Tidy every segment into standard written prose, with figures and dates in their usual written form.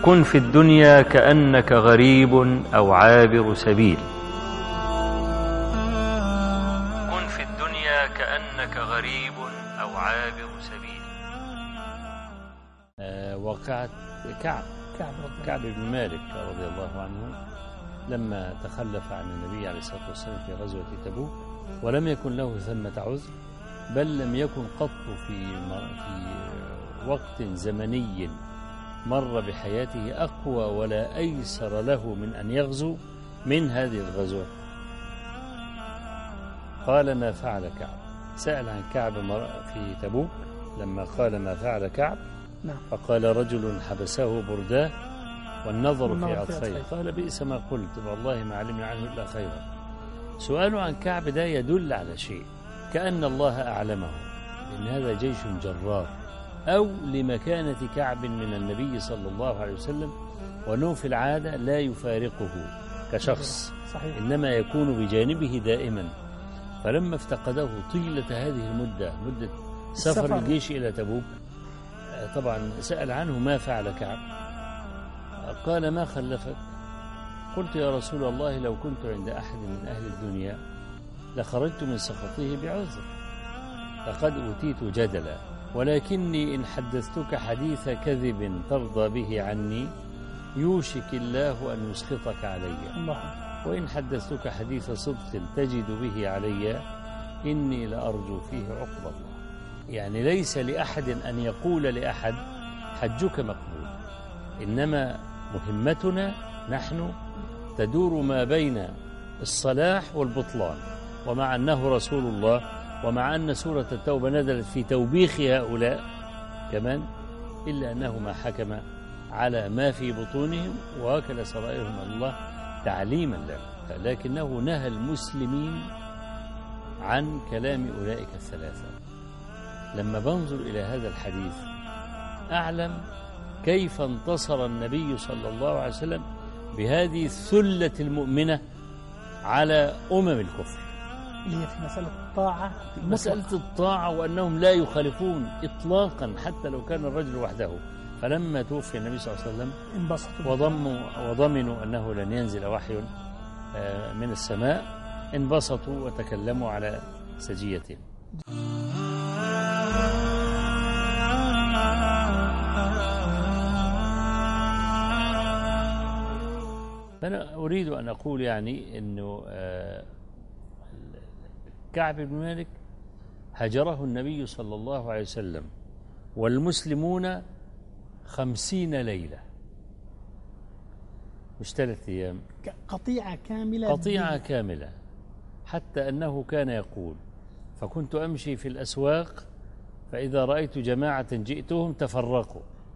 كن في الدنيا كأنك غريب أو عابر سبيل. كن في الدنيا كأنك غريب أو عابر سبيل. وقعت كعب بن مالك رضي الله عنه لما تخلف عن النبي عليه الصلاة والسلام في غزوة تبوك، ولم يكن له ثمة عذر، بل لم يكن قط في وقت زمني مر بحياته أقوى ولا أيسر له من أن يغزو من هذه الغزوة. قال: ما فعل كعب؟ سأل عن كعب في تبوك لما قال: ما فعل كعب؟ فقال: رجل حبسه برداه والنظر في عطفيه. قال: بئس ما قلت، والله ما علمنا عنه إلا خيرا. سؤاله عن كعب ده يدل على شيء، كأن الله أعلمه إن هذا جيش جرار، أو لمكانة كعب من النبي صلى الله عليه وسلم، وأنه في العادة لا يفارقه كشخص، صحيح. إنما يكون بجانبه دائما. فلما افتقده طيلة هذه المدة، مدة سفر الجيش إلى تبوك، طبعا سأل عنه: ما فعل كعب؟ قال: ما خلفك؟ قلت: يا رسول الله، لو كنت عند أحد من أهل الدنيا لخرجت من سخطه بعذر، لقد أوتيت جدلا، ولكني إن حدثتك حديث كذب ترضى به عني يوشك الله أن يسخطك علي، وإن حدثتك حديث صدق تجد به علي إني لأرجو فيه عقب الله. يعني ليس لأحد أن يقول لأحد: حجك مقبول، إنما مهمتنا نحن تدور ما بين الصلاح والبطلان. ومع أنه رسول الله، ومع أن سورة التوبة نزلت في توبيخ هؤلاء كمان، إلا أنه ما حكم على ما في بطونهم وأكل سرائرهم الله تعليما لهم، لكنه نهى المسلمين عن كلام أولئك الثلاثة. لما بنظر إلى هذا الحديث أعلم كيف انتصر النبي صلى الله عليه وسلم بهذه الثلة المؤمنة على الكفر، اللي هي في مسألة الطاعة، مسألة الطاعة، وأنهم لا يخالفون إطلاقا حتى لو كان الرجل وحده. فلما توفي النبي صلى الله عليه وسلم وضمنوا أنه لن ينزل وحي من السماء، انبسطوا وتكلموا على سجيتهم. فأنا أريد أن أقول يعني أنه كعب بن مالك هجره النبي صلى الله عليه وسلم والمسلمون 50 ليلة، مش 3 أيام، قطيعة كاملة، حتى أنه كان يقول: فكنت أمشي في الأسواق فإذا رأيت جماعة جئتهم تفرقوا،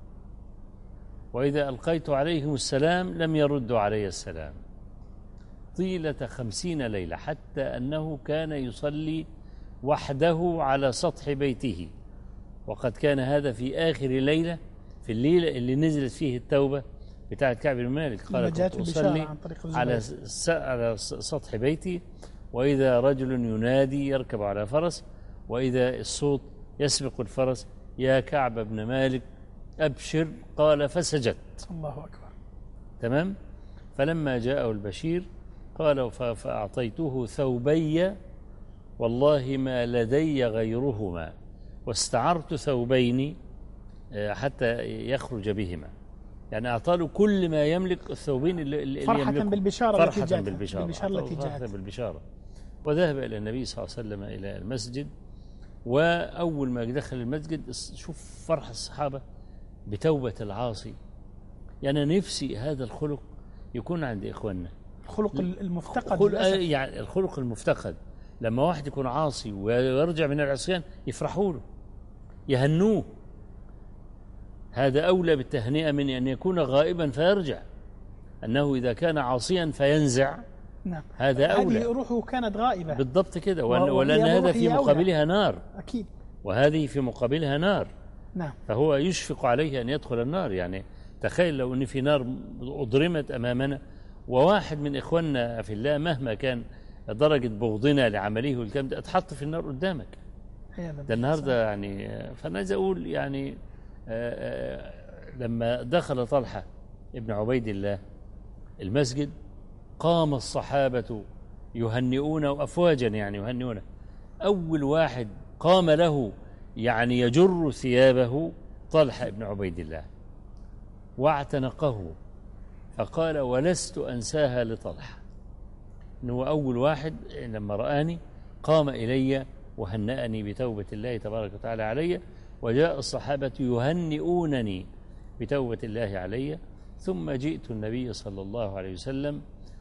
وإذا ألقيت عليهم السلام لم يردوا علي السلام، طيلة 50 ليلة، حتى أنه كان يصلي وحده على سطح بيته. وقد كان هذا في آخر ليلة، في الليلة اللي نزلت فيه التوبة بتاعت كعب بن مالك. قال: كنت أصلي على سطح بيتي، وإذا رجل ينادي يركب على فرس، وإذا الصوت يسبق الفرس: يا كعب بن مالك أبشر. قال: فسجدت. الله أكبر. تمام. فلما جاءه البشير قال: فأعطيته ثوبي والله ما لدي غيرهما، واستعرت ثوبين حتى يخرج بهما. يعني أعطاه كل ما يملك، الثوبين اللي فرحة يملكه، بالبشارة التي جاءت. وذهب إلى النبي صلى الله عليه وسلم إلى المسجد، وأول ما دخل المسجد شوف فرح الصحابة بتوبة العاصي. يعني نفسي هذا الخلق يكون عند إخواننا، الخلق المفتقد، يعني الخلق المفتقد. لما واحد يكون عاصي ويرجع من العصيان يفرحوا له، يهنوه. هذا أولى بالتهنئة من أن يكون غائبا فيرجع. أنه إذا كان عاصيا فينزع، نعم، هذا أولى. هذه روحه كانت غائبة بالضبط كده، ولأن هذا في مقابلها نار، أكيد، وهذه في مقابلها نار. نعم. فهو يشفق عليه أن يدخل النار. يعني تخيل لو أن في نار أضرمت أمامنا، وواحد من إخواننا في الله مهما كان درجة بغضنا لعمله والكلام ده اتحط في النار قدامك. ده النهارده يعني. فأنا عايز أقول يعني لما دخل طلحة ابن عبيد الله المسجد، قام الصحابة يهنئونه أفواجا، يعني يهنئونه. أول واحد قام له يعني يجر ثيابه طلحة ابن عبيد الله، واعتنقه، فقال ولست أنساها لطلحة، إنه أول واحد لما رآني قام إلي وهنأني بتوبة الله تبارك وتعالى علي، وجاء الصحابة يهنئونني بتوبة الله علي. ثم جئت النبي صلى الله عليه وسلم،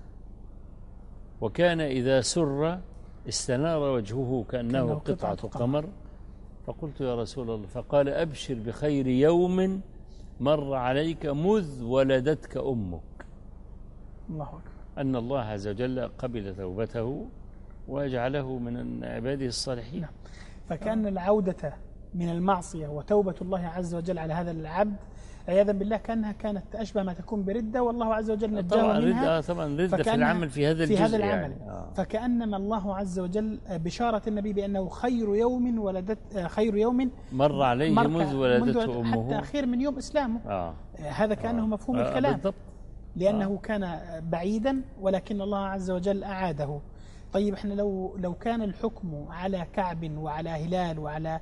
وكان إذا سر استنار وجهه كأنه قطعة قمر، فقلت يا رسول الله، فقال أبشر بخير يوم مر عليك مذ ولدتك أمك. الله أكبر. أن الله عز وجل قبل توبته وجعله من عباده الصالحين. فكأن العودة من المعصية وتوبة الله عز وجل على هذا العبد عياذا بالله كأنها كانت أشبه ما تكون بردة، والله عز وجل نجاه منها. طبعا ردة في العمل في هذا الجزء، في هذا العمل يعني. فكأنما الله عز وجل بشارة النبي بأنه خير يوم خير يوم مر عليه مذ ولدته أمه، حتى خير من يوم إسلامه. هذا كأنه مفهوم الكلام، بالضبط. لأنه كان بعيدا ولكن الله عز وجل أعاده. طيب احنا لو كان الحكم على كعب وعلى هلال وعلى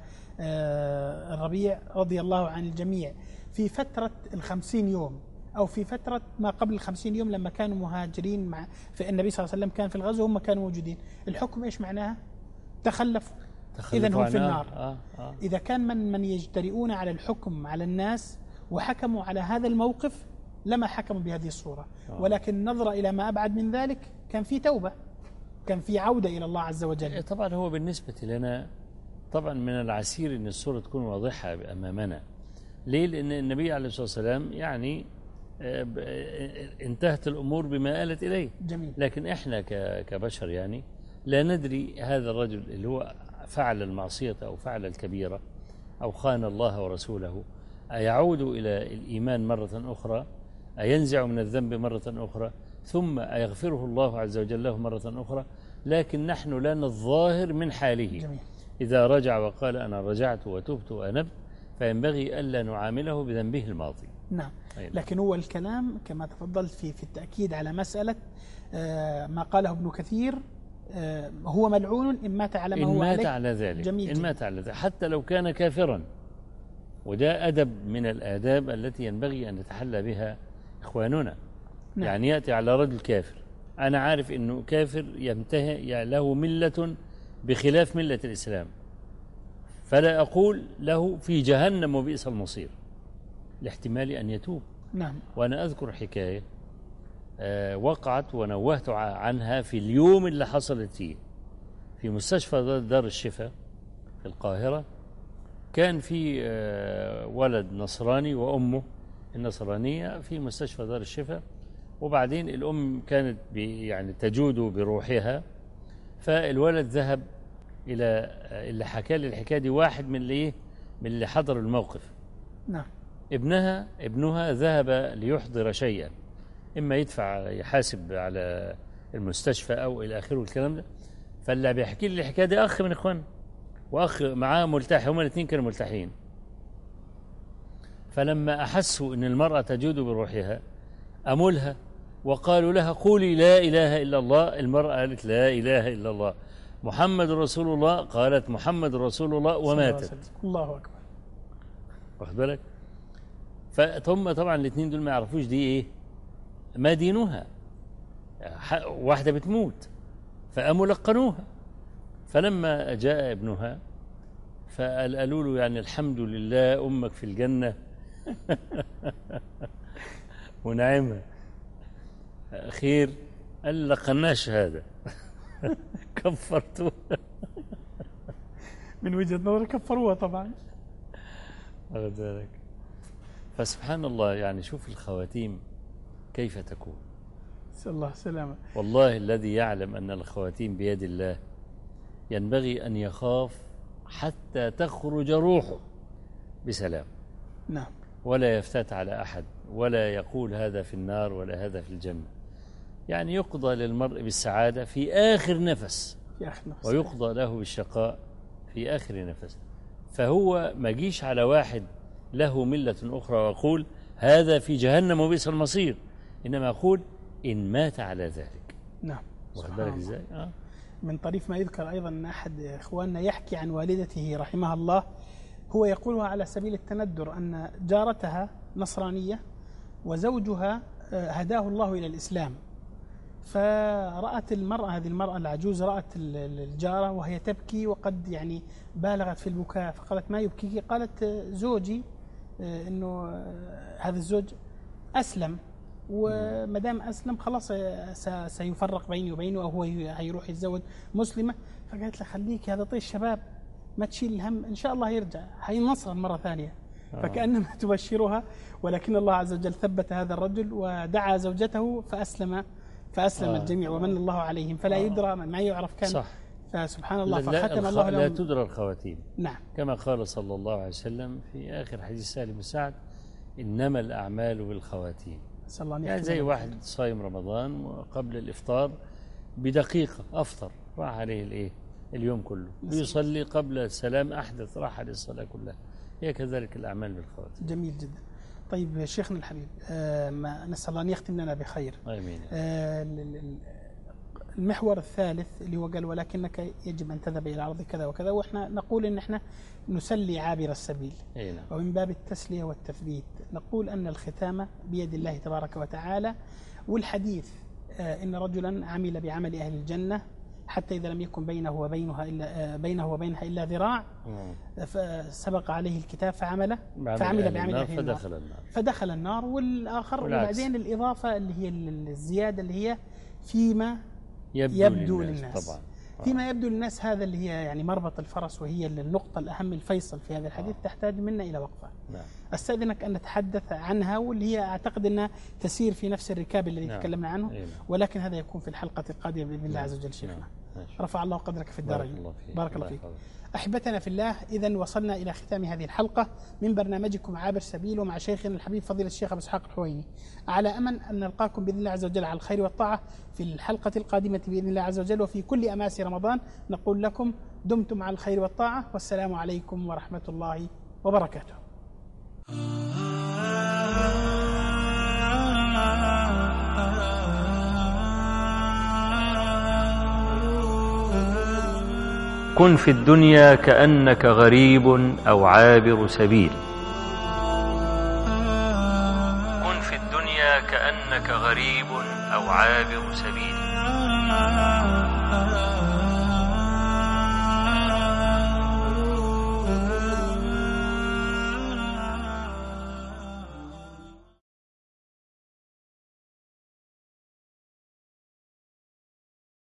الربيع رضي الله عن الجميع في فترة 50 يوم أو في فترة ما قبل 50 يوم لما كانوا مهاجرين مع النبي صلى الله عليه وسلم كان في الغزو وهم كانوا موجودين، الحكم إيش معناها؟ تخلفوا إذا هم في النار. إذا كان من يجترئون على الحكم على الناس وحكموا على هذا الموقف لما حكموا بهذه الصورة، ولكن نظرة إلى ما أبعد من ذلك كان في توبة، كان في عودة إلى الله عز وجل. طبعا هو بالنسبة لنا طبعا من العسير أن الصورة تكون واضحة أمامنا. ليه؟ لأن النبي عليه الصلاة والسلام يعني انتهت الأمور بما آلت إليه. جميل. لكن إحنا كبشر يعني لا ندري هذا الرجل اللي هو فعل المعصية أو فعل الكبيرة أو خان الله ورسوله أيعود إلى الإيمان مرة أخرى، أينزع من الذنب مرة أخرى، ثم أيغفره الله عز وجل له مرة أخرى. لكن نحن لنا الظاهر من حاله. جميل. إذا رجع وقال أنا رجعت وتبت وأنبت فينبغي ألا نعامله بذنبه الماضي. نعم. لكن هو الكلام كما تفضلت في التأكيد على مسألة ما قاله ابن كثير، هو ملعون إن مات على ما هو عليه. إن مات على ذلك. جميل. إن مات على ذلك حتى لو كان كافرا، وده أدب من الآداب التي ينبغي أن يتحلى بها إخواننا. نعم. يعني يأتي على رجل كافر، أنا عارف أنه كافر ينتهي له ملة بخلاف ملة الإسلام، فلا أقول له في جهنم وبئس المصير، لاحتمال أن يتوب. نعم. وأنا أذكر حكاية وقعت ونوهت عنها في اليوم اللي حصلت فيه في مستشفى دار الشفاء في القاهرة. كان في ولد نصراني وأمه النصرانية في مستشفى دار الشفاء، وبعدين الأم كانت يعني تجود بروحها، فالولد ذهب إلى اللي حكى لي الحكاية دي واحد من اللي حضروا الموقف. نعم. ابنها ذهب ليحضر شيئا، إما يدفع يحاسب على المستشفى أو إلى آخره الكلام ده. فاللي بيحكي لي الحكاية دي أخ من إخوان، وأخ معاه ملتحي، هما الاثنين كانوا ملتحين. فلما أحسوا أن المرأة تجود بروحها أمولها وقالوا لها قولي لا إله إلا الله. المرأة قالت لا إله إلا الله. محمد رسول الله، قالت محمد رسول الله، وماتت. الله أكبر. واخد بالك؟ فهم طبعا الاثنين دول ما يعرفوش دي إيه، ما دينها، واحدة بتموت، فقاموا لقنوها. فلما جاء ابنها فقالوا له يعني الحمد لله أمك في الجنة ونعمها خير. قال لقناش هذا كفرتوها. من وجهة نظر كفروها طبعا. واخد بالك؟ فسبحان الله، يعني شوف الخواتيم كيف تكون. نسأل الله السلامة. والله الذي يعلم أن الخواتيم بيد الله ينبغي أن يخاف حتى تخرج روحه بسلام. نعم. ولا يفتات على أحد، ولا يقول هذا في النار ولا هذا في الجنة. يعني يقضى للمرء بالسعادة في آخر نفس، ويقضى له بالشقاء في آخر نفس. فهو ما جيش على واحد له ملة أخرى وأقول هذا في جهنم وبئس المصير، إنما أقول إن مات على ذلك. نعم. واخد بالك إزاي؟ من طريف ما يذكر أيضا أن أحد إخواننا يحكي عن والدته رحمها الله، هو يقولها على سبيل التندر، أن جارتها نصرانية وزوجها هداه الله إلى الإسلام، فرأت المرأة، هذه المرأة العجوز، رأت الجارة وهي تبكي وقد يعني بالغت في البكاء، فقالت ما يبكيك؟ قالت زوجي إنه هذا الزوج أسلم، ومدام أسلم خلاص سيفرق بيني وبينه، أو هو هيروح يتزوج مسلمة. فقالت له خليك، هذا طيش الشباب، ما تشيل الهم، إن شاء الله يرجع هينصر مرة ثانية. فكأنما تبشرها، ولكن الله عز وجل ثبت هذا الرجل ودعا زوجته فأسلم الجميع، ومن الله عليهم، فلا يدرى ما يعرف كان. صح. فسبحان الله، فختم الله لهم. لا تدرى الخواتيم. نعم. كما قال صلى الله عليه وسلم في آخر حديث سهل بن سعد: إنما الأعمال بالخواتيم. يعني زي واحد صايم رمضان وقبل الإفطار بدقيقة أفطر، راح عليه اليوم كله، بيصلي قبل السلام أحدث، راح عليه الصلاة كلها. هي كذلك الأعمال بالخواتيم. جميل جدا. طيب شيخنا الحبيب، نسأل الله أن يختم لنا بخير. آمين. المحور الثالث اللي هو قال ولكنك يجب أن تذهب إلى أرض كذا وكذا، وإحنا نقول إن إحنا نسلي عابر السبيل، ومن باب التسلية والتثبيت نقول أن الختام بيد الله تبارك وتعالى. والحديث إن رجلا عمل بعمل أهل الجنة حتى إذا لم يكن بينه وبينها إلا ذراع، فسبق عليه الكتاب فعمل بعمل أهل النار فدخل النار. والآخر وبعدين الإضافة اللي هي الزيادة اللي هي فيما يبدو للناس طبعا. فيما يبدو للناس، هذا اللي هي يعني مربط الفرس، وهي النقطة الأهم الفيصل في هذا الحديث، تحتاج منا إلى وقفة. أستأذنك أن نتحدث عنها، واللي هي أعتقد أنها تسير في نفس الركاب الذي تكلمنا عنه، ولكن هذا يكون في الحلقة القادمة بإذن الله عز وجل. شيخنا رفع الله قدرك في الدارين. بارك الله فيك. أحبتنا في الله، إذن وصلنا إلى ختام هذه الحلقة من برنامجكم عابر سبيل، ومع شيخنا الحبيب فضيلة الشيخ أبو إسحاق الحويني، على أمل أن نلقاكم بإذن الله عز وجل على الخير والطاعة في الحلقة القادمة بإذن الله عز وجل. وفي كل أماس رمضان نقول لكم دمتم على الخير والطاعة، والسلام عليكم ورحمة الله وبركاته. كن في الدنيا كأنك غريب أو عابر سبيل. كن في الدنيا كأنك غريب أو عابر سبيل.